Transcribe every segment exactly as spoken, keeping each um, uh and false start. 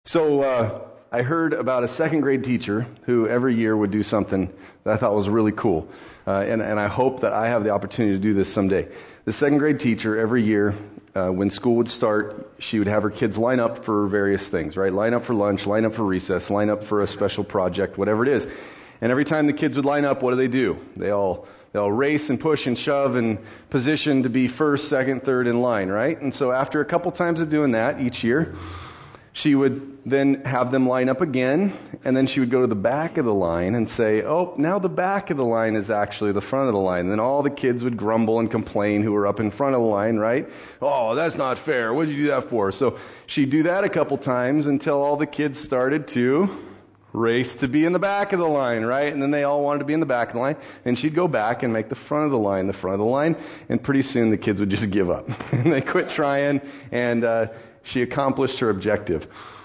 So uh, I heard about a second grade teacher who every year would do something that I thought was really cool. Uh, and, and I hope that I have the opportunity to do this someday. The second grade teacher every year, uh, when school would start, she would have her kids line up for various things, right? Line up for lunch, line up for recess, line up for a special project, whatever it is. And every time the kids would line up, what do they do? They all they all race and push and shove and position to be first, second, third in line, right? And so after a couple times of doing that each year, she would then have them line up again, and then she would go to the back of the line and say, oh, now the back of the line is actually the front of the line. And then all the kids would grumble and complain who were up in front of the line, right? Oh, that's not fair. What did you do that for? So she'd do that a couple times until all the kids started to race to be in the back of the line, right? And then they all wanted to be in the back of the line. And she'd go back and make the front of the line the front of the line. And pretty soon the kids would just give up. And they quit trying, and uh she accomplished her objective.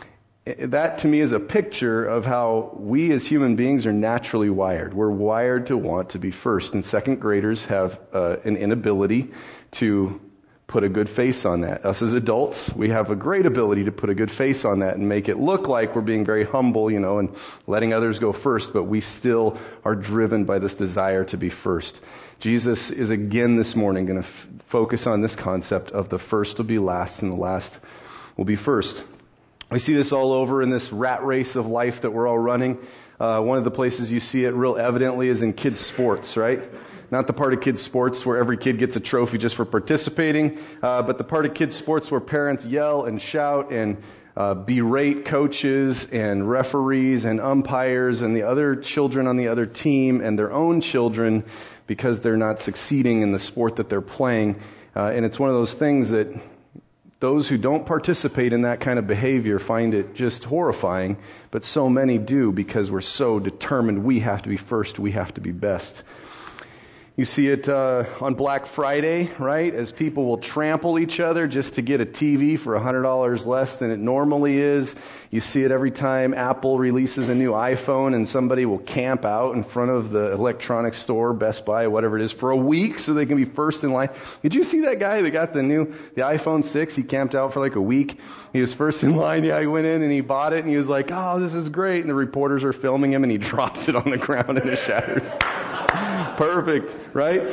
That to me is a picture of how we as human beings are naturally wired. We're wired to want to be first. And second graders have uh, an inability to put a good face on that. Us as adults, we have a great ability to put a good face on that and make it look like we're being very humble, you know, and letting others go first, but we still are driven by this desire to be first. Jesus is again this morning going to f- focus on this concept of the first will be last and the last will be first. We see this all over in this rat race of life that we're all running. Uh, one of the places you see it real evidently is in kids' sports, right? Not the part of kids' sports where every kid gets a trophy just for participating, uh, but the part of kids' sports where parents yell and shout and uh, berate coaches and referees and umpires and the other children on the other team and their own children because they're not succeeding in the sport that they're playing. Uh, and it's one of those things that those who don't participate in that kind of behavior find it just horrifying, but so many do because we're so determined we have to be first, we have to be best. You see it uh, on Black Friday, right? As people will trample each other just to get a T V for one hundred dollars less than it normally is. You see it every time Apple releases a new iPhone and somebody will camp out in front of the electronics store, Best Buy, whatever it is, for a week so they can be first in line. Did you see that guy that got the new, the iPhone six? He camped out for like a week. He was first in line. Yeah, he went in and he bought it and he was like, oh, this is great. And the reporters are filming him and he drops it on the ground and it shatters. Perfect, right?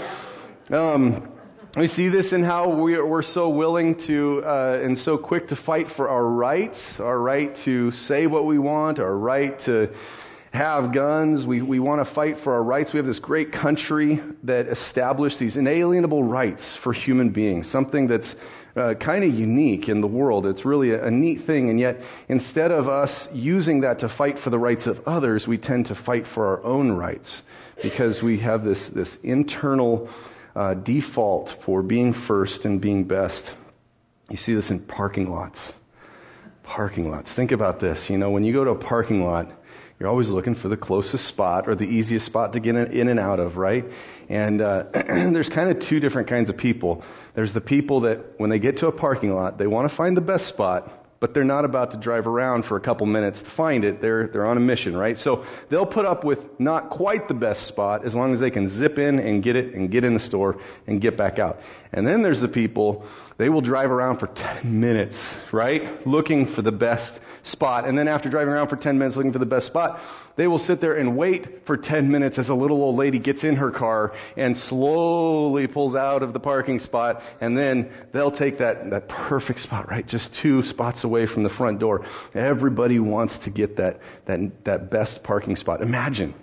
Um, we see this in how we're, we're so willing to uh, and so quick to fight for our rights, our right to say what we want, our right to have guns. We we want to fight for our rights. We have this great country that established these inalienable rights for human beings, something that's uh, kind of unique in the world. It's really a, a neat thing, and yet instead of us using that to fight for the rights of others, we tend to fight for our own rights. Because we have this, this internal uh, default for being first and being best. You see this in parking lots. Parking lots. Think about this. You know, when you go to a parking lot, you're always looking for the closest spot or the easiest spot to get in and out of, right? And uh, there's kind of two different kinds of people. There's the people that when they get to a parking lot, they want to find the best spot, but they're not about to drive around for a couple minutes to find it. They're they're on a mission, right? So they'll put up with not quite the best spot as long as they can zip in and get it and get in the store and get back out. And then there's the people, they will drive around for ten minutes, right? Looking for the best spot. And then after driving around for ten minutes looking for the best spot, they will sit there and wait for ten minutes as a little old lady gets in her car and slowly pulls out of the parking spot. And then they'll take that, that perfect spot, right? Just two spots away from the front door. Everybody wants to get that, that, that best parking spot. Imagine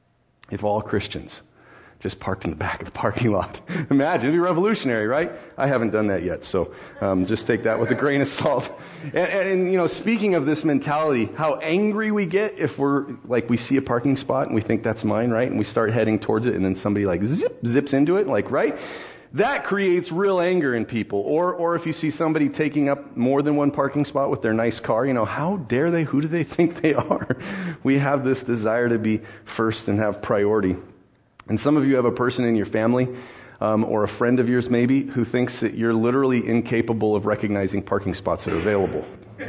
if all Christians just parked in the back of the parking lot. Imagine, it'd be revolutionary, right? I haven't done that yet, so um, just take that with a grain of salt. And, and, and, you know, speaking of this mentality, how angry we get if we're, like, we see a parking spot and we think that's mine, right? And we start heading towards it and then somebody, like, zip, zips into it, like, right? That creates real anger in people. Or, or if you see somebody taking up more than one parking spot with their nice car, you know, how dare they? Who do they think they are? We have this desire to be first and have priority. And some of you have a person in your family, um, or a friend of yours maybe, who thinks that you're literally incapable of recognizing parking spots that are available.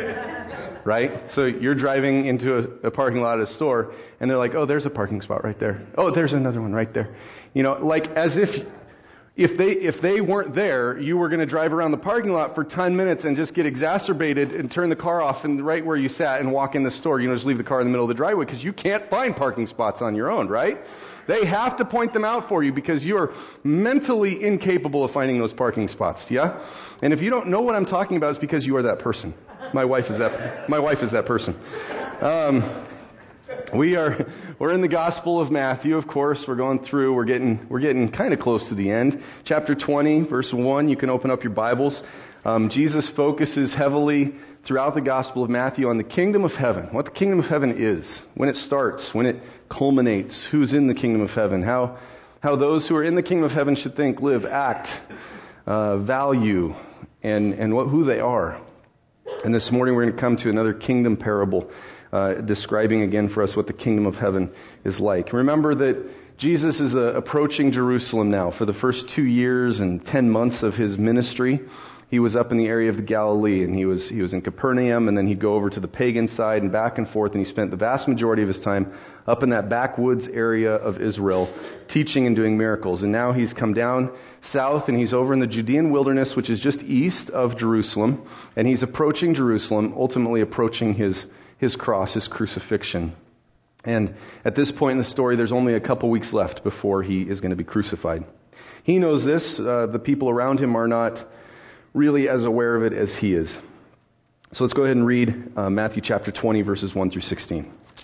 Right? So you're driving into a, a parking lot at a store, and they're like, oh, there's a parking spot right there. Oh, there's another one right there. You know, like as if if they if they weren't there, you were going to drive around the parking lot for ten minutes and just get exacerbated and turn the car off and right where you sat and walk in the store. You know, just leave the car in the middle of the driveway because you can't find parking spots on your own, right? They have to point them out for you because you are mentally incapable of finding those parking spots. Yeah? And if you don't know what I'm talking about, it's because you are that person. My wife is that. My wife is that person. Um, We are, we're in the Gospel of Matthew, of course. We're going through, we're getting, we're getting kind of close to the end. Chapter twenty, verse one, you can open up your Bibles. Um, Jesus focuses heavily throughout the Gospel of Matthew on the kingdom of heaven, what the kingdom of heaven is, when it starts, when it culminates, who's in the kingdom of heaven, how, how those who are in the kingdom of heaven should think, live, act, uh, value, and, and what, who they are. And this morning we're going to come to another kingdom parable, uh, describing again for us what the kingdom of heaven is like. Remember that Jesus is uh, approaching Jerusalem now. For the first two years and ten months of his ministry, he was up in the area of the Galilee, and he was he was in Capernaum, and then he'd go over to the pagan side and back and forth, and he spent the vast majority of his time up in that backwoods area of Israel, teaching and doing miracles. And now he's come down south, and he's over in the Judean wilderness, which is just east of Jerusalem, and he's approaching Jerusalem, ultimately approaching his his cross, his crucifixion. And at this point in the story, there's only a couple weeks left before he is going to be crucified. He knows this. Uh, the people around him are not really as aware of it as he is. So let's go ahead and read uh, Matthew chapter twenty, verses one through sixteen. It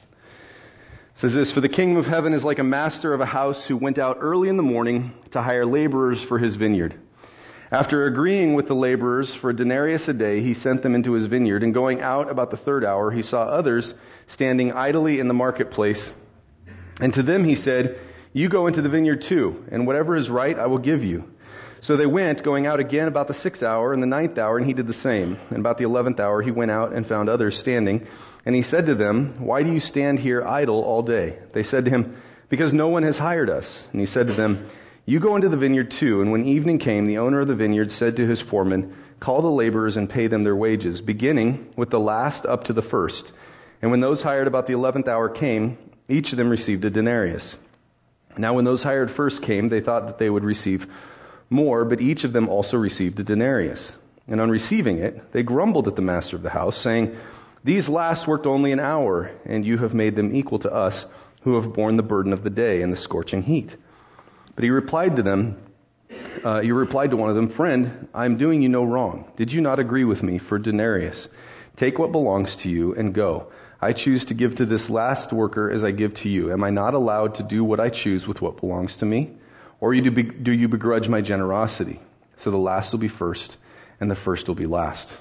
says this, "For the kingdom of heaven is like a master of a house who went out early in the morning to hire laborers for his vineyard. After agreeing with the laborers for a denarius a day, he sent them into his vineyard, and going out about the third hour, he saw others standing idly in the marketplace. And to them he said, 'You go into the vineyard too, and whatever is right I will give you.' So they went, going out again about the sixth hour and the ninth hour, and he did the same. And about the eleventh hour he went out and found others standing. And he said to them, 'Why do you stand here idle all day?' They said to him, 'Because no one has hired us.' And he said to them, 'You go into the vineyard too.' And when evening came, the owner of the vineyard said to his foreman, 'Call the laborers and pay them their wages, beginning with the last up to the first.' And when those hired about the eleventh hour came, each of them received a denarius. Now when those hired first came, they thought that they would receive more, but each of them also received a denarius. And on receiving it, they grumbled at the master of the house, saying, 'These last worked only an hour, and you have made them equal to us, who have borne the burden of the day and the scorching heat.' But he replied to them, uh, he replied to one of them, 'Friend, I am doing you no wrong. Did you not agree with me for a denarius? Take what belongs to you and go. I choose to give to this last worker as I give to you. Am I not allowed to do what I choose with what belongs to me? Or do you, do you begrudge my generosity? So the last will be first, and the first will be last.'"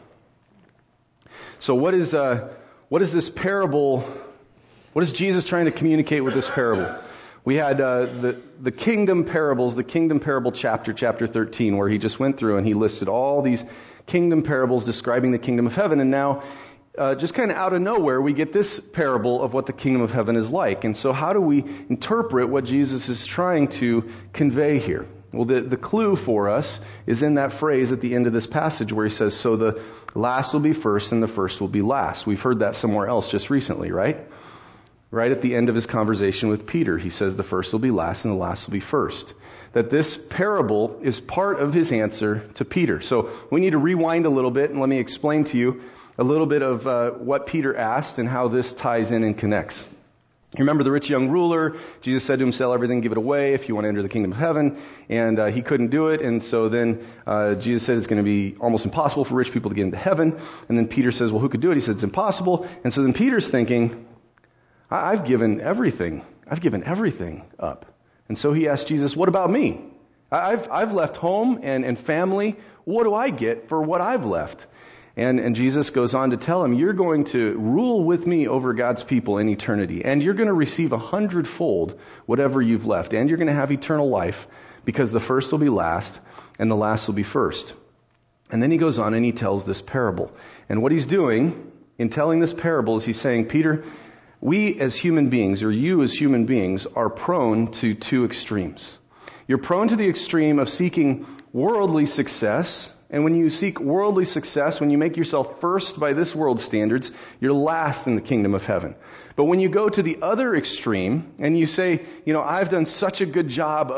So what is uh, what is this parable? What is Jesus trying to communicate with this parable? We had uh, the the kingdom parables, the kingdom parable chapter, chapter thirteen, where he just went through and he listed all these kingdom parables describing the kingdom of heaven. And now, uh, just kind of out of nowhere, we get this parable of what the kingdom of heaven is like. And so how do we interpret what Jesus is trying to convey here? Well, the, the clue for us is in that phrase at the end of this passage where he says, "So the last will be first and the first will be last." We've heard that somewhere else just recently, right? Right at the end of his conversation with Peter, he says the first will be last and the last will be first. That this parable is part of his answer to Peter. So we need to rewind a little bit and let me explain to you a little bit of uh, what Peter asked and how this ties in and connects. You remember the rich young ruler? Jesus said to him, "Sell everything, give it away if you want to enter the kingdom of heaven." And uh, he couldn't do it. And so then uh, Jesus said it's going to be almost impossible for rich people to get into heaven. And then Peter says, "Well, who could do it?" He said, "It's impossible." And so then Peter's thinking, I've given everything. I've given everything up. And so he asked Jesus, "What about me? I've I've left home and, and family. What do I get for what I've left?" And, and Jesus goes on to tell him, "You're going to rule with me over God's people in eternity. And you're going to receive a hundredfold whatever you've left. And you're going to have eternal life because the first will be last and the last will be first." And then he goes on and he tells this parable. And what he's doing in telling this parable is he's saying, Peter, we as human beings, or you as human beings, are prone to two extremes. You're prone to the extreme of seeking worldly success. And when you seek worldly success, when you make yourself first by this world's standards, you're last in the kingdom of heaven. But when you go to the other extreme and you say, you know, I've done such a good job of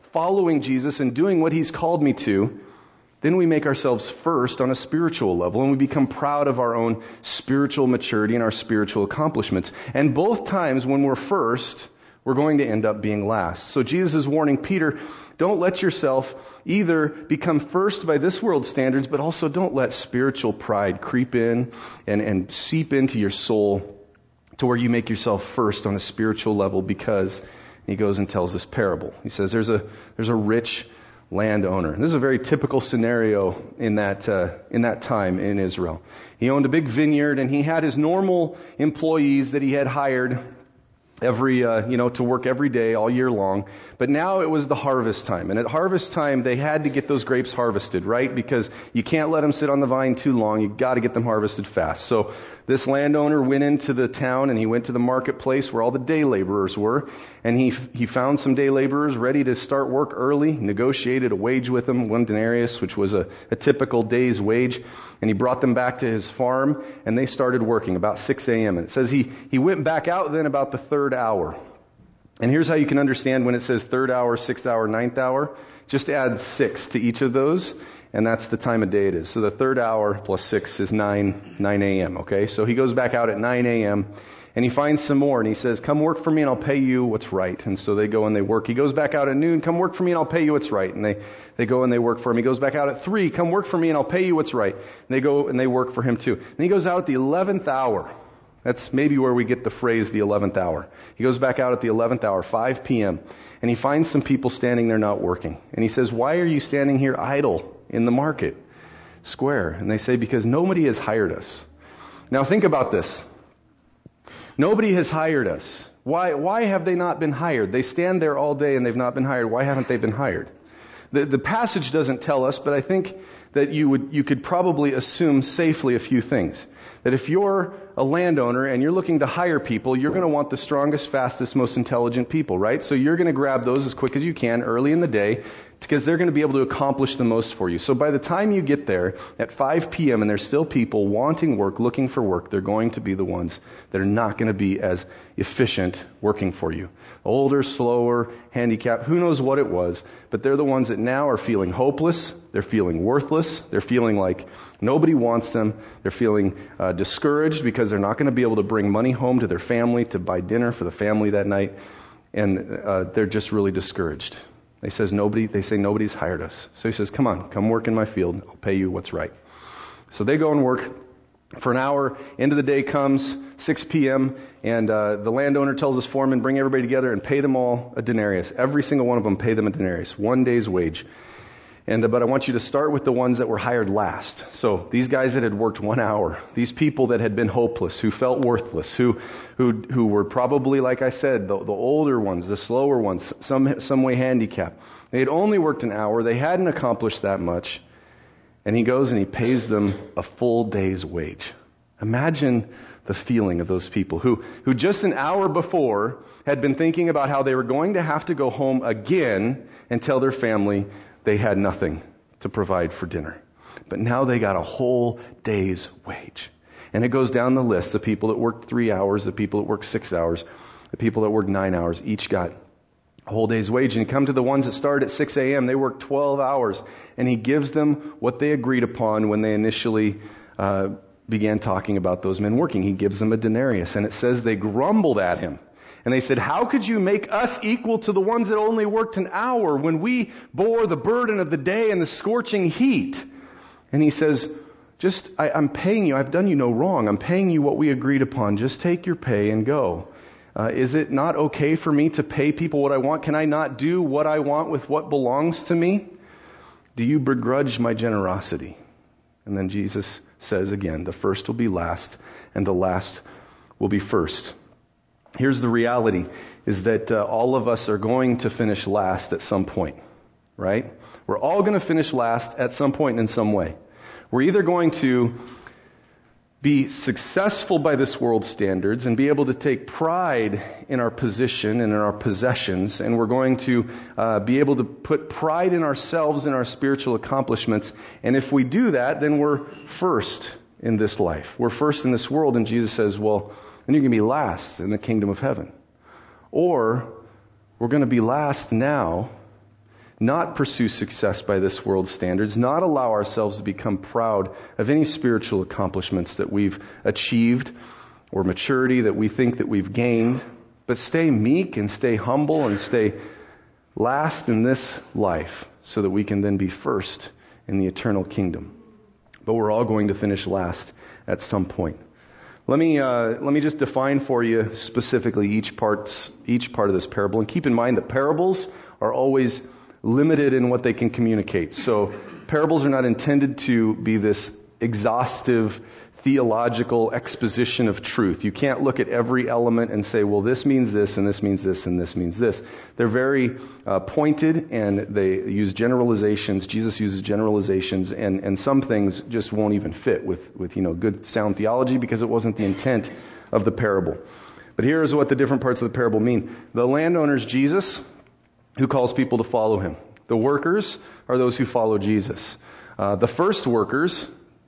following Jesus and doing what He's called me to, then we make ourselves first on a spiritual level, and we become proud of our own spiritual maturity and our spiritual accomplishments. And both times when we're first, we're going to end up being last. So Jesus is warning Peter, don't let yourself either become first by this world's standards, but also don't let spiritual pride creep in and, and seep into your soul to where you make yourself first on a spiritual level, because he goes and tells this parable. He says there's a there's a rich landowner. This is a very typical scenario in that uh, in that time in Israel. He owned a big vineyard, and he had his normal employees that he had hired every uh, you know to work every day all year long. But now it was the harvest time, and at harvest time they had to get those grapes harvested, right? Because you can't let them sit on the vine too long. You got to get them harvested fast. So this landowner went into the town, and he went to the marketplace where all the day laborers were, and he he found some day laborers ready to start work early, negotiated a wage with them, one denarius, which was a, a typical day's wage, and he brought them back to his farm, and they started working about six a.m. And it says he, he went back out then about the third hour. And here's how you can understand when it says third hour, sixth hour, ninth hour. Just add six to each of those, and that's the time of day it is. So the third hour plus six is nine, nine a.m., okay? So he goes back out at nine a.m., and he finds some more, and he says, come work for me and I'll pay you what's right. And so they go and they work. He goes back out at noon, come work for me and I'll pay you what's right. And they, they go and they work for him. He goes back out at three, come work for me and I'll pay you what's right. And they go and they work for him too. And he goes out at the eleventh hour. That's maybe where we get the phrase the eleventh hour. He goes back out at the eleventh hour, five p.m., and he finds some people standing there not working. And he says, why are you standing here idle in the market square? And they say, because nobody has hired us. Now think about this. Nobody has hired us. Why, why have they not been hired? They stand there all day and they've not been hired. Why haven't they been hired? The, the passage doesn't tell us, but I think that you would, you could probably assume safely a few things. That if you're a landowner and you're looking to hire people, you're going to want the strongest, fastest, most intelligent people, right? So you're going to grab those as quick as you can early in the day, because they're going to be able to accomplish the most for you. So by the time you get there at five p.m. and there's still people wanting work, looking for work, they're going to be the ones that are not going to be as efficient working for you. Older, slower, handicapped, who knows what it was, but they're the ones that now are feeling hopeless, they're feeling worthless, they're feeling like nobody wants them, they're feeling uh, discouraged because they're not going to be able to bring money home to their family to buy dinner for the family that night, and uh, they're just really discouraged. They says nobody. They say nobody's hired us. So he says, come on, come work in my field. I'll pay you what's right. So they go and work for an hour. End of the day comes, six p.m., and uh, the landowner tells his foreman, bring everybody together and pay them all a denarius. Every single one of them, pay them a denarius, one day's wage. And uh, but I want you to start with the ones that were hired last. So these guys that had worked one hour, these people that had been hopeless, who felt worthless, who who who were probably, like I said, the, the older ones, the slower ones, some some way handicapped. They had only worked an hour. They hadn't accomplished that much. And he goes and he pays them a full day's wage. Imagine the feeling of those people who, who just an hour before had been thinking about how they were going to have to go home again and tell their family they had nothing to provide for dinner. But now they got a whole day's wage. And it goes down the list. The people that worked three hours, the people that worked six hours, the people that worked nine hours, each got a whole day's wage. And you come to the ones that start at six a.m., they work twelve hours. And he gives them what they agreed upon when they initially uh, began talking about those men working. He gives them a denarius. And it says they grumbled at him. And they said, how could you make us equal to the ones that only worked an hour when we bore the burden of the day and the scorching heat? And he says, just, I, I'm paying you. I've done you no wrong. I'm paying you what we agreed upon. Just take your pay and go. Uh, is it not okay for me to pay people what I want? Can I not do what I want with what belongs to me? Do you begrudge my generosity? And then Jesus says again, the first will be last and the last will be first. Here's the reality, is that uh, all of us are going to finish last at some point, right? We're all going to finish last at some point in some way. We're either going to be successful by this world's standards and be able to take pride in our position and in our possessions, and we're going to uh, be able to put pride in ourselves and our spiritual accomplishments. And if we do that, then we're first in this life. We're first in this world, and Jesus says, well, then you're going to be last in the kingdom of heaven. Or we're going to be last now, not pursue success by this world's standards, not allow ourselves to become proud of any spiritual accomplishments that we've achieved or maturity that we think that we've gained, but stay meek and stay humble and stay last in this life so that we can then be first in the eternal kingdom. But we're all going to finish last at some point. Let me uh, let me just define for you specifically each parts each part of this parable, and keep in mind that parables are always limited in what they can communicate. So parables are not intended to be this exhaustive theological exposition of truth. You can't look at every element and say, well, this means this, and this means this, and this means this. They're very uh, pointed, and they use generalizations. Jesus uses generalizations, and, and some things just won't even fit with, with, you know, good sound theology because it wasn't the intent of the parable. But here's what the different parts of the parable mean. The landowner's Jesus, who calls people to follow him. The workers are those who follow Jesus. Uh, the first workers,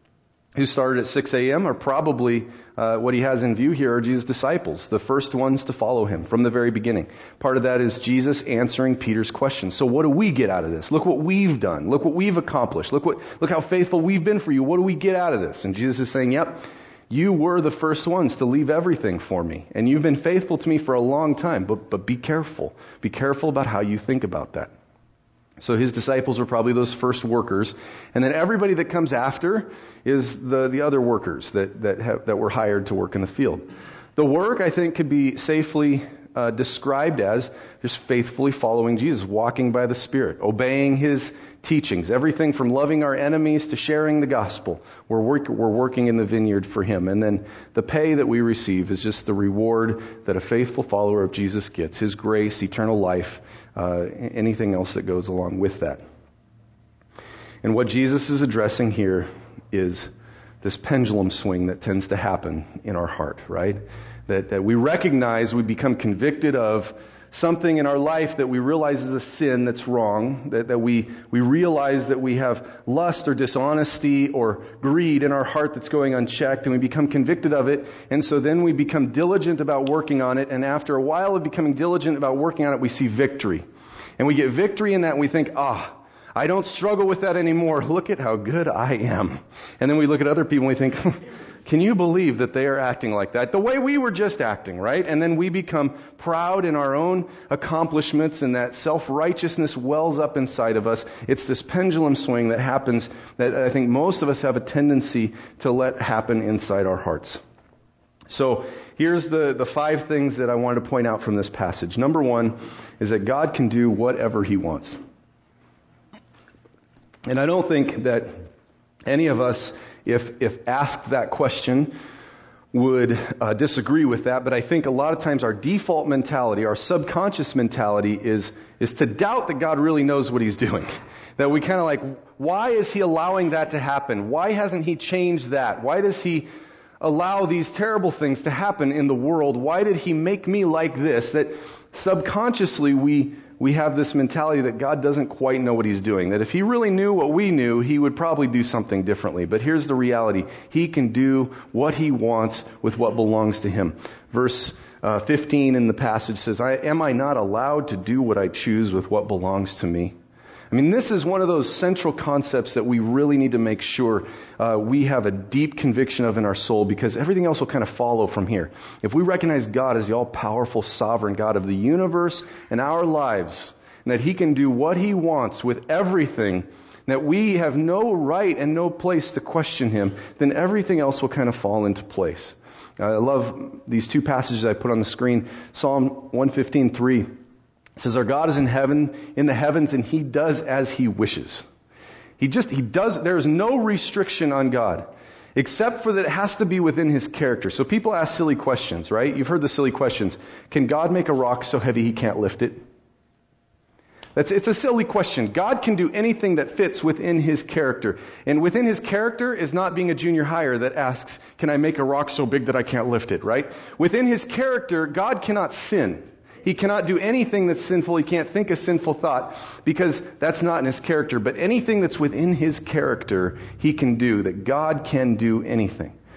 who started at six a.m. are probably, uh, what he has in view here are Jesus' disciples, the first ones to follow him from the very beginning. Part of that is Jesus answering Peter's question. So what do we get out of this? Look what we've done. Look what we've accomplished. Look what, look how faithful we've been for you. What do we get out of this? And Jesus is saying, yep, you were the first ones to leave everything for me. And you've been faithful to me for a long time, but, but be careful. Be careful about how you think about that. So his disciples are probably those first workers. And then everybody that comes after is the, the other workers that, that, have, that were hired to work in the field. The work, I think, could be safely uh, described as just faithfully following Jesus, walking by the Spirit, obeying his teachings, everything from loving our enemies to sharing the gospel. We're, work, we're working in the vineyard for him. And then the pay that we receive is just the reward that a faithful follower of Jesus gets, his grace, eternal life, uh, anything else that goes along with that. And what Jesus is addressing here is this pendulum swing that tends to happen in our heart, right? That, that we recognize, we become convicted of something in our life that we realize is a sin that's wrong, that, that we, we realize that we have lust or dishonesty or greed in our heart that's going unchecked, and we become convicted of it, and so then we become diligent about working on it, and after a while of becoming diligent about working on it, we see victory. And we get victory in that, and we think, ah, I don't struggle with that anymore. Look at how good I am. And then we look at other people and we think, can you believe that they are acting like that? The way we were just acting, right? And then we become proud in our own accomplishments, and that self-righteousness wells up inside of us. It's this pendulum swing that happens that I think most of us have a tendency to let happen inside our hearts. So here's the, the five things that I wanted to point out from this passage. Number one is that God can do whatever he wants. And I don't think that any of us, if if asked that question, would uh, disagree with that. But I think a lot of times our default mentality, our subconscious mentality is is to doubt that God really knows what he's doing. That we kind of like, why is he allowing that to happen? Why hasn't he changed that? Why does he allow these terrible things to happen in the world? Why did he make me like this? That subconsciously we we have this mentality that God doesn't quite know what he's doing. That if he really knew what we knew, he would probably do something differently. But here's the reality. He can do what he wants with what belongs to him. Verse uh, fifteen in the passage says, I, am I not allowed to do what I choose with what belongs to me? I mean, this is one of those central concepts that we really need to make sure uh, we have a deep conviction of in our soul, because everything else will kind of follow from here. If we recognize God as the all-powerful, sovereign God of the universe and our lives, and that he can do what he wants with everything, that we have no right and no place to question him, then everything else will kind of fall into place. I love these two passages I put on the screen. Psalm one fifteen, three. It says, our God is in heaven, in the heavens, and he does as he wishes. He just, he does, there's no restriction on God, except for that it has to be within his character. So people ask silly questions, right? You've heard the silly questions. Can God make a rock so heavy he can't lift it? That's, it's a silly question. God can do anything that fits within his character. And within his character is not being a junior hire that asks, can I make a rock so big that I can't lift it, right? Within his character, God cannot sin. He cannot do anything that's sinful. He can't think a sinful thought, because that's not in his character. But anything that's within his character, he can do. That God can do anything.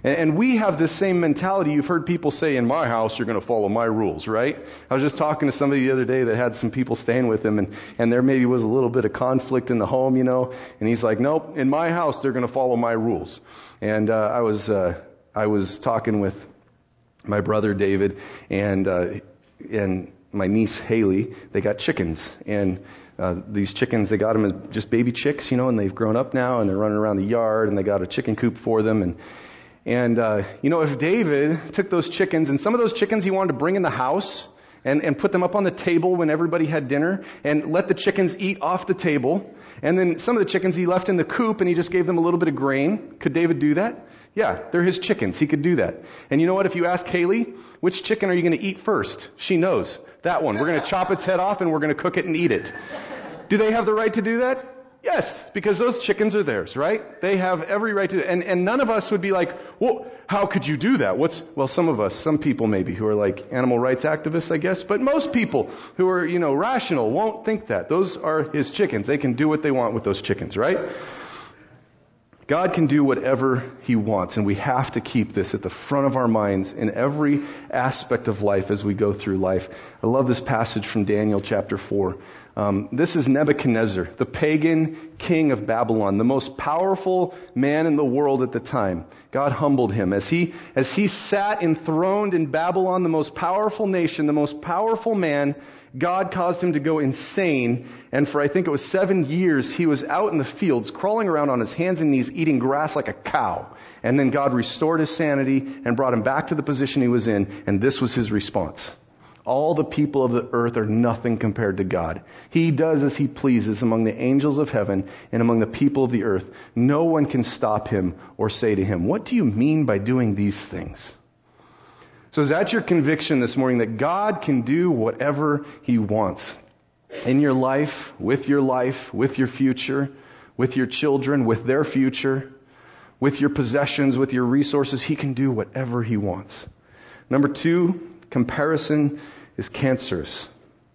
And, and we have this same mentality. You've heard people say, in my house, you're going to follow my rules, right? I was just talking to somebody the other day that had some people staying with him, and, and there maybe was a little bit of conflict in the home, you know, and he's like, nope, in my house, they're going to follow my rules. And uh, I was uh, I was talking with my brother David and uh, and my niece Haley. They got chickens, and uh, these chickens, they got them as just baby chicks, you know, and they've grown up now, and they're running around the yard, and they got a chicken coop for them. And and uh, you know, if David took those chickens, and some of those chickens he wanted to bring in the house and and put them up on the table when everybody had dinner, and let the chickens eat off the table. And then some of the chickens he left in the coop, and he just gave them a little bit of grain. Could David do that? Yeah, they're his chickens. He could do that. And you know what? If you ask Haley, which chicken are you going to eat first? She knows. That one. We're going to chop its head off, and we're going to cook it and eat it. Do they have the right to do that? Yes, because those chickens are theirs, right? They have every right to. And and none of us would be like, well, how could you do that? What's well, some of us, some people maybe who are like animal rights activists, I guess. But most people who are, you know, rational won't think that. Those are his chickens. They can do what they want with those chickens, right? God can do whatever He wants, and we have to keep this at the front of our minds in every aspect of life as we go through life. I love this passage from Daniel chapter four. Um, this is Nebuchadnezzar, the pagan king of Babylon, the most powerful man in the world at the time. God humbled him. As he, as he sat enthroned in Babylon, the most powerful nation, the most powerful man, God caused him to go insane, and for I think it was seven years, he was out in the fields, crawling around on his hands and knees, eating grass like a cow. And then God restored his sanity and brought him back to the position he was in, and this was his response. All the people of the earth are nothing compared to God. He does as He pleases among the angels of heaven and among the people of the earth. No one can stop Him or say to Him, what do you mean by doing these things? So is that your conviction this morning, that God can do whatever He wants in your life, with your life, with your future, with your children, with their future, with your possessions, with your resources? He can do whatever He wants. Number two, comparison is cancerous.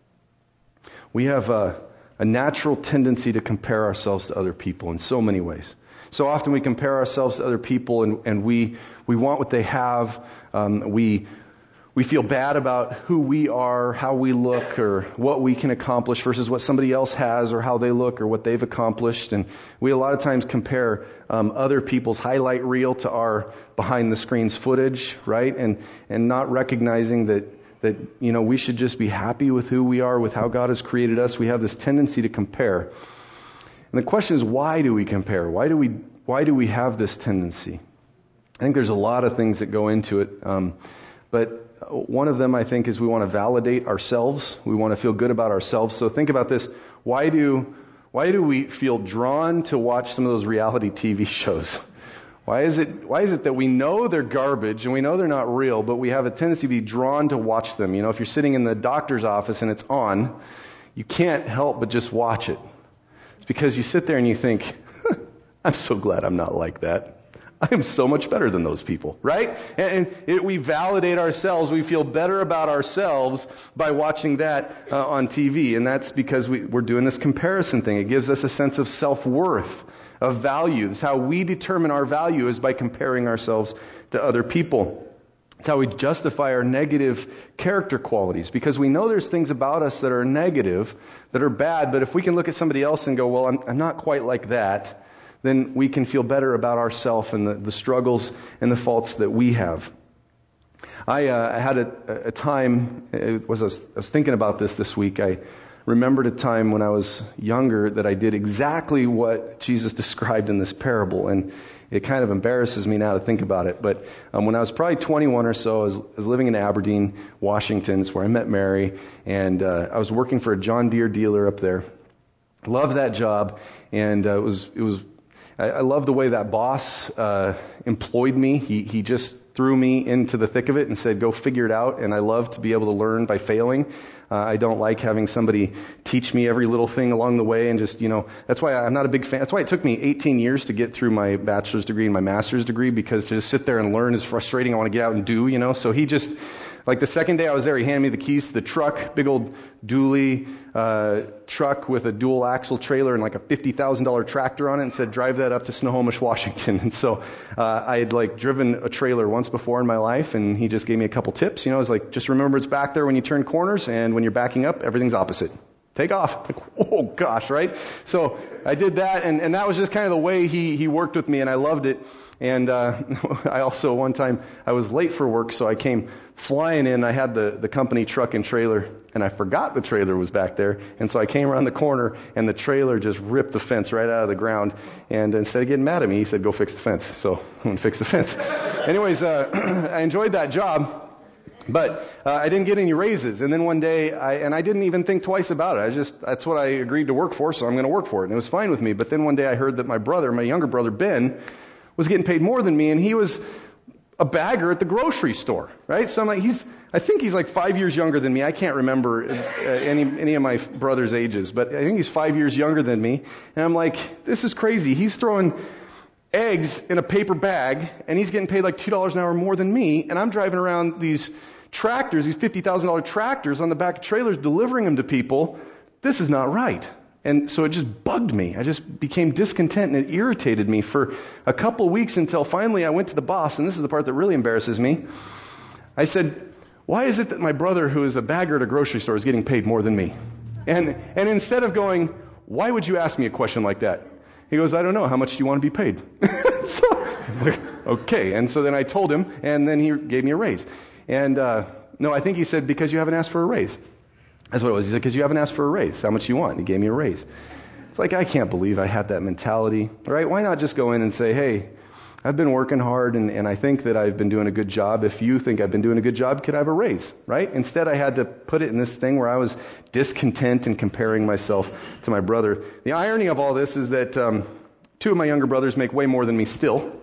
We have a, a natural tendency to compare ourselves to other people in so many ways. So often we compare ourselves to other people, and, and we we want what they have. Um, we we feel bad about who we are, how we look, or what we can accomplish versus what somebody else has, or how they look, or what they've accomplished. And we a lot of times compare um, other people's highlight reel to our behind the scenes footage, right? And and not recognizing that that you know we should just be happy with who we are, with how God has created us. We have this tendency to compare. And the question is, why do we compare? Why do we why do we have this tendency? I think there's a lot of things that go into it. Um, but one of them, I think, is we want to validate ourselves. We want to feel good about ourselves. So think about this. Why do why do we feel drawn to watch some of those reality T V shows? Why is it why is it that we know they're garbage and we know they're not real, but we have a tendency to be drawn to watch them? You know, if you're sitting in the doctor's office and it's on, you can't help but just watch it. It's because you sit there and you think, I'm so glad I'm not like that. I am so much better than those people, right? And, and it, we validate ourselves. We feel better about ourselves by watching that uh, on T V. And that's because we, we're doing this comparison thing. It gives us a sense of self-worth, of value. It's how we determine our value, is by comparing ourselves to other people. It's how we justify our negative character qualities, because we know there's things about us that are negative, that are bad, but if we can look at somebody else and go, well, I'm, I'm not quite like that, then we can feel better about ourselves and the, the struggles and the faults that we have. I, uh, I had a, a time, it was, I was, I was thinking about this this week. I remembered a time when I was younger that I did exactly what Jesus described in this parable, and it kind of embarrasses me now to think about it. But um, when I was probably twenty-one or so, I was, I was living in Aberdeen, Washington. It's where I met Mary, and uh, I was working for a John Deere dealer up there. Loved that job, and uh, it was it was. I, I love the way that boss uh, employed me. He he just threw me into the thick of it and said, "Go figure it out." And I love to be able to learn by failing. Uh, I don't like having somebody teach me every little thing along the way and just, you know, that's why I'm not a big fan. That's why it took me eighteen years to get through my bachelor's degree and my master's degree, because to just sit there and learn is frustrating. I want to get out and do, you know. So he just, Like the second day I was there, he handed me the keys to the truck, big old dually uh, truck with a dual axle trailer and like a fifty thousand dollars tractor on it, and said, drive that up to Snohomish, Washington. And so uh, I had like driven a trailer once before in my life, and he just gave me a couple tips. You know, I was like, just remember it's back there when you turn corners, and when you're backing up, everything's opposite. Take off. Like, oh gosh, right? So I did that, and, and that was just kind of the way he, he worked with me, and I loved it. And uh, I also, one time, I was late for work, so I came flying in. I had the, the company truck and trailer, and I forgot the trailer was back there. And so I came around the corner, and the trailer just ripped the fence right out of the ground. And instead of getting mad at me, he said, go fix the fence. So I went and fixed the fence. Anyways, uh, I enjoyed that job. But uh, I didn't get any raises. And then one day, I, and I didn't even think twice about it. I just, that's what I agreed to work for, so I'm going to work for it. And it was fine with me. But then one day I heard that my brother, my younger brother, Ben, was getting paid more than me, and he was a bagger at the grocery store, right? So I'm like, he's, I think he's like five years younger than me. I can't remember uh, any, any of my brother's ages, but I think he's five years younger than me. And I'm like, this is crazy. He's throwing eggs in a paper bag, and he's getting paid like two dollars an hour more than me, and I'm driving around these tractors, these fifty thousand dollars tractors on the back of trailers, delivering them to people. This is not right. And so it just bugged me. I just became discontent, and it irritated me for a couple of weeks until finally I went to the boss, and this is the part that really embarrasses me. I said, why is it that my brother, who is a bagger at a grocery store, is getting paid more than me? And and instead of going, why would you ask me a question like that? He goes, I don't know. How much do you want to be paid? So, okay. And so then I told him, and then he gave me a raise. And uh no, I think he said, because you haven't asked for a raise. That's what it was. He said, because you haven't asked for a raise. How much do you want? And he gave me a raise. It's like, I can't believe I had that mentality. Right? Why not just go in and say, hey, I've been working hard, and, and I think that I've been doing a good job. If you think I've been doing a good job, could I have a raise? Right? Instead, I had to put it in this thing where I was discontent and comparing myself to my brother. The irony of all this is that um, two of my younger brothers make way more than me still.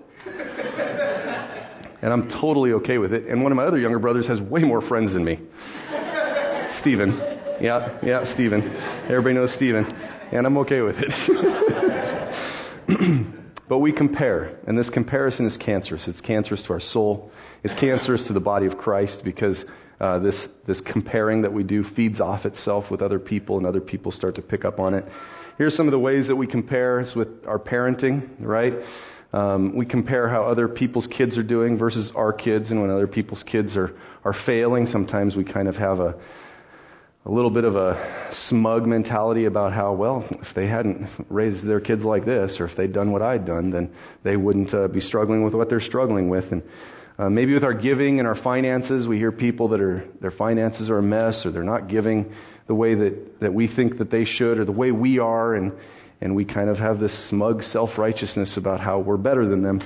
And I'm totally okay with it. And one of my other younger brothers has way more friends than me. Stephen. Yeah, yeah, Stephen. Everybody knows Stephen. And I'm okay with it. But we compare. And this comparison is cancerous. It's cancerous to our soul. It's cancerous to the body of Christ, because uh, this, this comparing that we do feeds off itself with other people, and other people start to pick up on it. Here's some of the ways that we compare. It's with our parenting, right? Um, we compare how other people's kids are doing versus our kids, and when other people's kids are, are failing, sometimes we kind of have a a little bit of a smug mentality about how, well, if they hadn't raised their kids like this, or if they'd done what I'd done, then they wouldn't uh, be struggling with what they're struggling with. And uh, maybe with our giving and our finances, we hear people that are their finances are a mess, or they're not giving the way that, that we think that they should, or the way we are, and and we kind of have this smug self-righteousness about how we're better than them.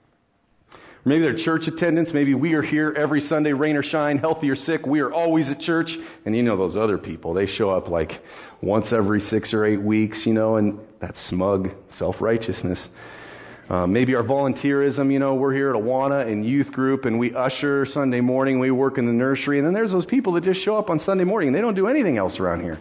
Maybe their church attendance. Maybe we are here every Sunday, rain or shine, healthy or sick. We are always at church. And you know those other people, they show up like once every six or eight weeks, you know, and that smug self-righteousness. Uh, maybe our volunteerism, you know, we're here at Awana in youth group, and we usher Sunday morning, we work in the nursery, and then there's those people that just show up on Sunday morning and they don't do anything else around here.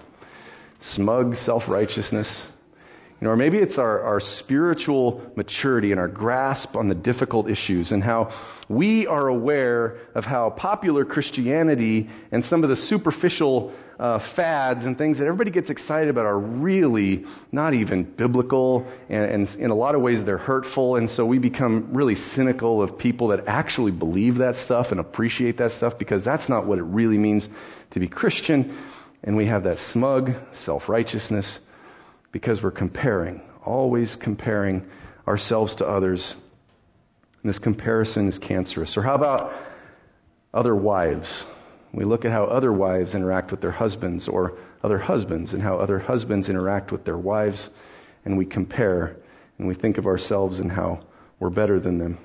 Smug self-righteousness. You know, or maybe it's our, our spiritual maturity and our grasp on the difficult issues, and how we are aware of how popular Christianity and some of the superficial uh, fads and things that everybody gets excited about are really not even biblical, and, and in a lot of ways they're hurtful. And so we become really cynical of people that actually believe that stuff and appreciate that stuff, because that's not what it really means to be Christian. And we have that smug self-righteousness, because we're comparing, always comparing ourselves to others. And this comparison is cancerous. Or how about other wives? We look at how other wives interact with their husbands, or other husbands and how other husbands interact with their wives, and we compare, and we think of ourselves and how we're better than them.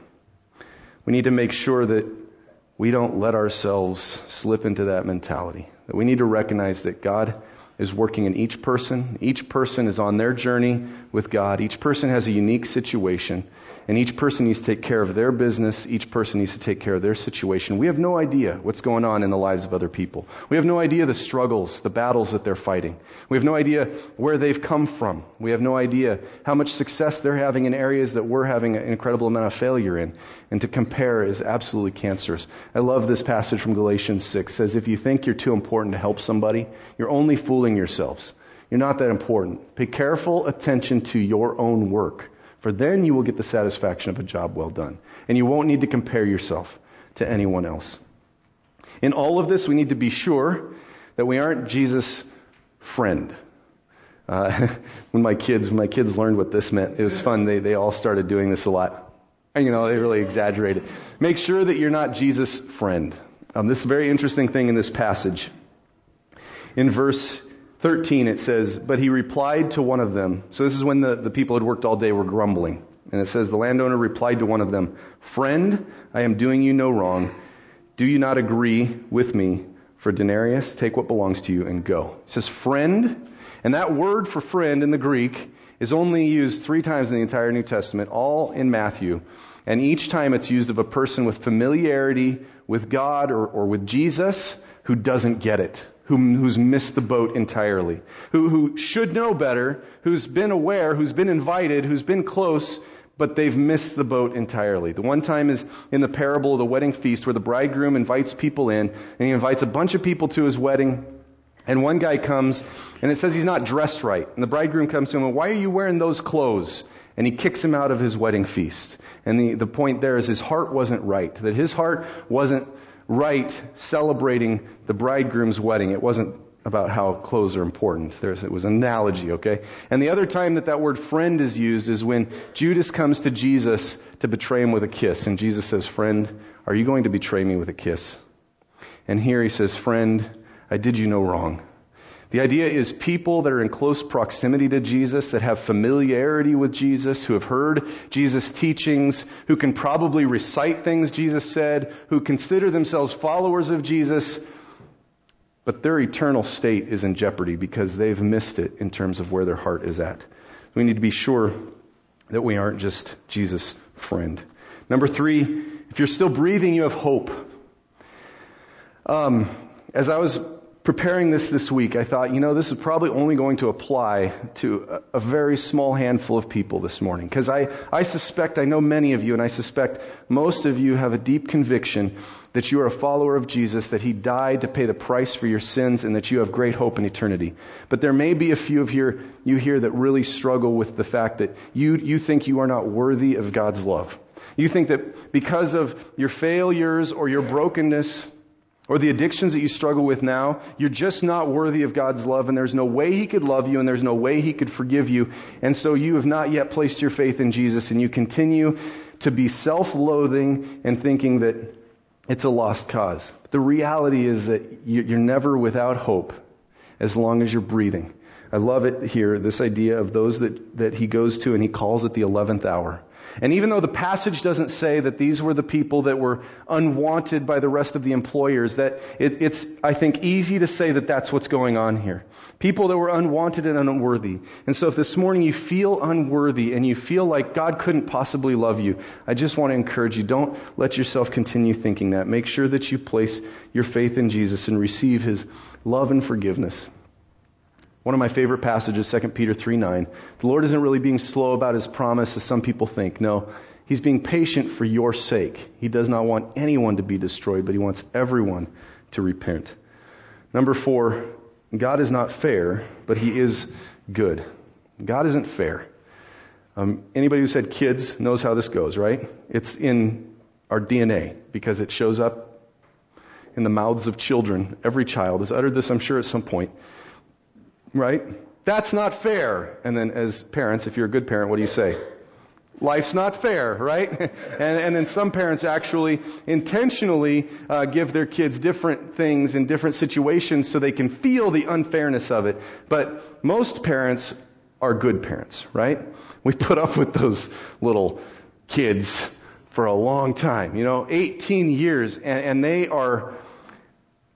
We need to make sure that we don't let ourselves slip into that mentality. That we need to recognize that God is working in each person. Each person is on their journey with God. Each person has a unique situation. And each person needs to take care of their business. Each person needs to take care of their situation. We have no idea what's going on in the lives of other people. We have no idea the struggles, the battles that they're fighting. We have no idea where they've come from. We have no idea how much success they're having in areas that we're having an incredible amount of failure in. And to compare is absolutely cancerous. I love this passage from Galatians six. It says, if you think you're too important to help somebody, you're only fooling yourselves. You're not that important. Pay careful attention to your own work, for then you will get the satisfaction of a job well done. And you won't need to compare yourself to anyone else. In all of this, we need to be sure that we aren't Jesus' friend. Uh, when my kids, when my kids learned what this meant, it was fun. They, they all started doing this a lot. And, you know, they really exaggerated. Make sure that you're not Jesus' friend. Um, this is a very interesting thing in this passage. In verse thirteen, it says, but he replied to one of them. So this is when the, the people who had worked all day were grumbling. And it says, the landowner replied to one of them, friend, I am doing you no wrong. Do you not agree with me for denarius? Take what belongs to you and go. It says friend. And that word for friend in the Greek is only used three times in the entire New Testament, all in Matthew. And each time it's used of a person with familiarity with God or, or with Jesus who doesn't get it. Who, who's missed the boat entirely, who, who should know better, who's been aware, who's been invited, who's been close, but they've missed the boat entirely. The one time is in the parable of the wedding feast where the bridegroom invites people in, and he invites a bunch of people to his wedding, and one guy comes, and it says he's not dressed right. And the bridegroom comes to him, and why are you wearing those clothes? And he kicks him out of his wedding feast. And the, the point there is his heart wasn't right, that his heart wasn't right celebrating the bridegroom's wedding. It wasn't about how clothes are important. There's, it was an analogy, okay? And the other time that that word friend is used is when Judas comes to Jesus to betray him with a kiss. And Jesus says, friend, are you going to betray me with a kiss? And here he says, friend, I did you no wrong. The idea is people that are in close proximity to Jesus, that have familiarity with Jesus, who have heard Jesus' teachings, who can probably recite things Jesus said, who consider themselves followers of Jesus, but their eternal state is in jeopardy because they've missed it in terms of where their heart is at. We need to be sure that we aren't just Jesus' friend. Number three, if you're still breathing, you have hope. Um, as I was preparing this this week, I thought, you know, this is probably only going to apply to a, a very small handful of people this morning. Because I, I suspect, I know many of you, and I suspect most of you have a deep conviction that you are a follower of Jesus, that He died to pay the price for your sins, and that you have great hope in eternity. But there may be a few of here, you here that really struggle with the fact that you, you think you are not worthy of God's love. You think that because of your failures or your brokenness, or the addictions that you struggle with now, you're just not worthy of God's love, and there's no way He could love you, and there's no way He could forgive you. And so you have not yet placed your faith in Jesus, and you continue to be self-loathing and thinking that it's a lost cause. But the reality is that you're never without hope as long as you're breathing. I love it here, this idea of those that, that He goes to, and He calls it the eleventh hour. And even though the passage doesn't say that these were the people that were unwanted by the rest of the employers, that it, it's, I think, easy to say that that's what's going on here. People that were unwanted and unworthy. And so if this morning you feel unworthy and you feel like God couldn't possibly love you, I just want to encourage you, don't let yourself continue thinking that. Make sure that you place your faith in Jesus and receive His love and forgiveness. One of my favorite passages, Second Peter three nine. The Lord isn't really being slow about His promise as some people think. No, He's being patient for your sake. He does not want anyone to be destroyed, but He wants everyone to repent. Number four, God is not fair, but He is good. God isn't fair. Um, anybody who said kids knows how this goes, right? It's in our D N A because it shows up in the mouths of children. Every child has uttered this, I'm sure, at some point. Right? That's not fair. And then as parents, if you're a good parent, what do you say? Life's not fair, right? and, and then some parents actually intentionally uh, give their kids different things in different situations so they can feel the unfairness of it. But most parents are good parents, right? We put up with those little kids for a long time, you know, eighteen years, and, and they are...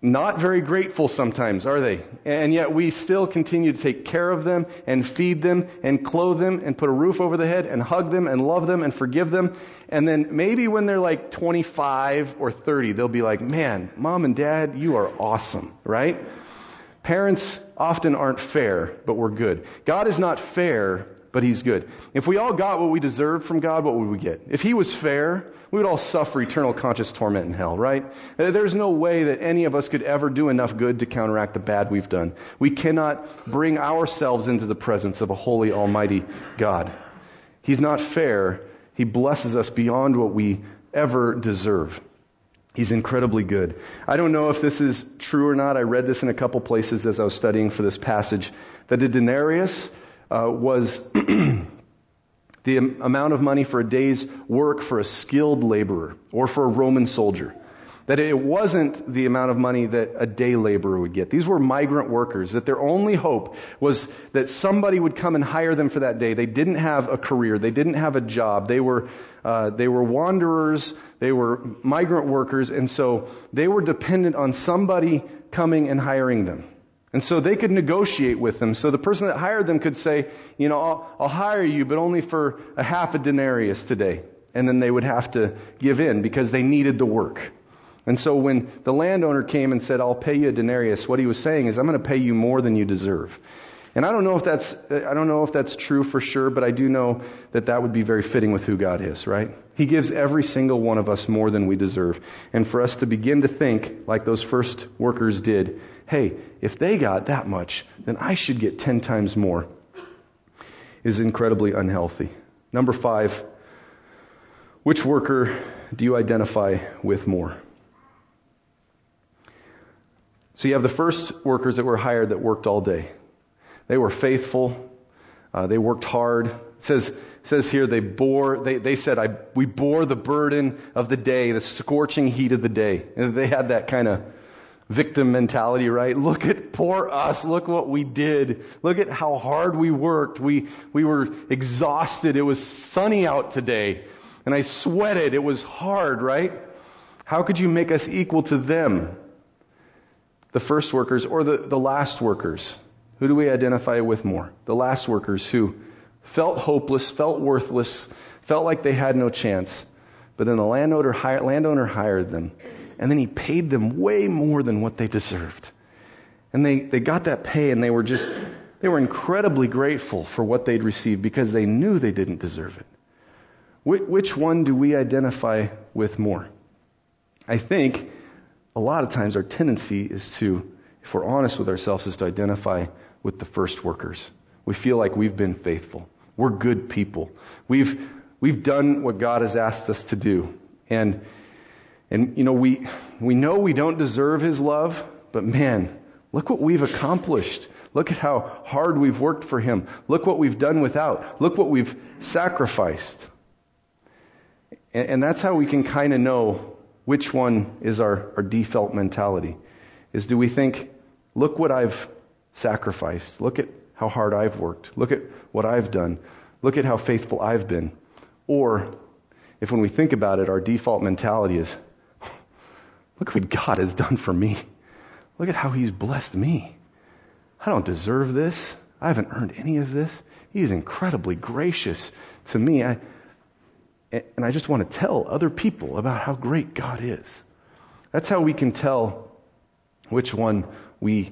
not very grateful sometimes, are they? And yet we still continue to take care of them and feed them and clothe them and put a roof over the head and hug them and love them and forgive them. And then maybe when they're like twenty-five or thirty, they'll be like, man, mom and dad, you are awesome, right? Parents often aren't fair, but we're good. God is not fair, but He's good. If we all got what we deserved from God, what would we get? If He was fair, we would all suffer eternal conscious torment in hell, right? There's no way that any of us could ever do enough good to counteract the bad we've done. We cannot bring ourselves into the presence of a holy, almighty God. He's not fair. He blesses us beyond what we ever deserve. He's incredibly good. I don't know if this is true or not. I read this in a couple places as I was studying for this passage, that a denarius uh, was the amount of money for a day's work for a skilled laborer or for a Roman soldier. That it wasn't the amount of money that a day laborer would get. These were migrant workers, that their only hope was that somebody would come and hire them for that day. They didn't have a career. They didn't have a job. They were, uh, they were wanderers. They were migrant workers. And so they were dependent on somebody coming and hiring them. And so they could negotiate with them. So the person that hired them could say, you know, I'll, I'll hire you, but only for a half a denarius today. And then they would have to give in because they needed the work. And so when the landowner came and said, I'll pay you a denarius, what he was saying is, I'm going to pay you more than you deserve. And I don't know if that's, I don't know if that's true for sure, but I do know that that would be very fitting with who God is, right? He gives every single one of us more than we deserve. And for us to begin to think like those first workers did, hey, if they got that much, then I should get ten times more, is incredibly unhealthy. Number five, which worker do you identify with more? So you have the first workers that were hired that worked all day. They were faithful. Uh, they worked hard. It says, it says here they bore, they, they said, I, we bore the burden of the day, the scorching heat of the day. And they had that kind of victim mentality, right? Look at poor us. Look what we did. Look at how hard we worked. We, we were exhausted. It was sunny out today. And I sweated. It was hard, right? How could you make us equal to them? The first workers or the, the last workers? Who do we identify with more? The last workers who felt hopeless, felt worthless, felt like they had no chance. But then the landowner hired, landowner hired them. And then he paid them way more than what they deserved. And they, they got that pay and they were just, they were incredibly grateful for what they'd received because they knew they didn't deserve it. Wh- which one do we identify with more? I think a lot of times our tendency is to, if we're honest with ourselves, is to identify with the first workers. We feel like we've been faithful. We're good people. We've, we've done what God has asked us to do. And, and, you know, we, we know we don't deserve His love, but man, look what we've accomplished. Look at how hard we've worked for Him. Look what we've done without. Look what we've sacrificed. And, and that's how we can kind of know which one is our, our default mentality. Is do we think, look what I've sacrificed. Look at how hard I've worked. Look at what I've done. Look at how faithful I've been. Or, if when we think about it, our default mentality is, look what God has done for me. Look at how He's blessed me. I don't deserve this. I haven't earned any of this. He's incredibly gracious to me. I, and I just want to tell other people about how great God is. That's how we can tell which one we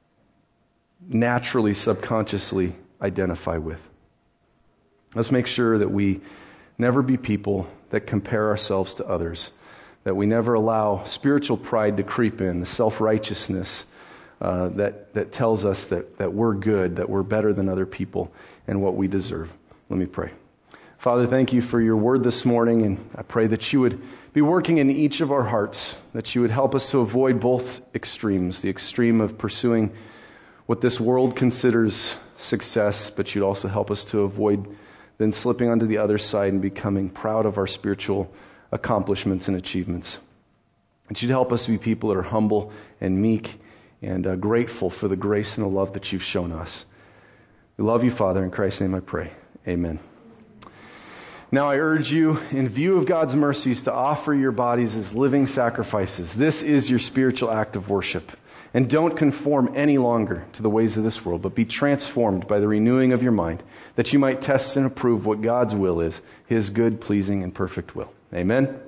naturally, subconsciously identify with. Let's make sure that we never be people that compare ourselves to others, that we never allow spiritual pride to creep in, the self-righteousness uh, that, that tells us that, that we're good, that we're better than other people, and what we deserve. Let me pray. Father, thank you for your word this morning, and I pray that you would be working in each of our hearts, that you would help us to avoid both extremes, the extreme of pursuing what this world considers success, but you'd also help us to avoid then slipping onto the other side and becoming proud of our spiritual accomplishments and achievements. And you'd help us to be people that are humble and meek and uh, grateful for the grace and the love that you've shown us. We love you, Father. In Christ's name I pray. Amen. Now I urge you, in view of God's mercies, to offer your bodies as living sacrifices. This is your spiritual act of worship. And don't conform any longer to the ways of this world, but be transformed by the renewing of your mind, that you might test and approve what God's will is, His good, pleasing, and perfect will. Amen.